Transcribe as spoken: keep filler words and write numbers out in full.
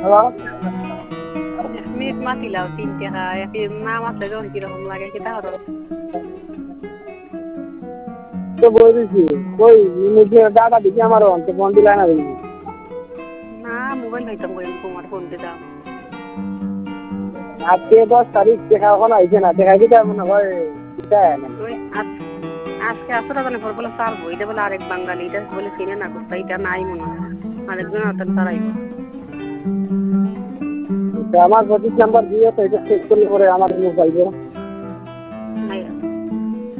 minute মাতিলাও তিন টাকা নাম আসলে যখন কিরকম লাগে কি তাহলে তো বলেছি কই নিজে দাদা দিকে আমার অন্ত ফোন দিলা না বলছি না মোবাইল হইতাম কই তোমার ফোন দিতাম আজকে দশ তারিখ দেখা এখন আইছে না দেখা দিতে মনে হয় ওই আজকে আসলে জানে পর বলে সারবো এটা বলে আরেক বাঙালি এটা বলে চিনে না করতে এটা নাই মনে হয় আরেকজন আতন সারাইব আমার পঁচিশ নাম্বার দিয়ে তো এটা চেক করলে পরে আমার মুখ পাইব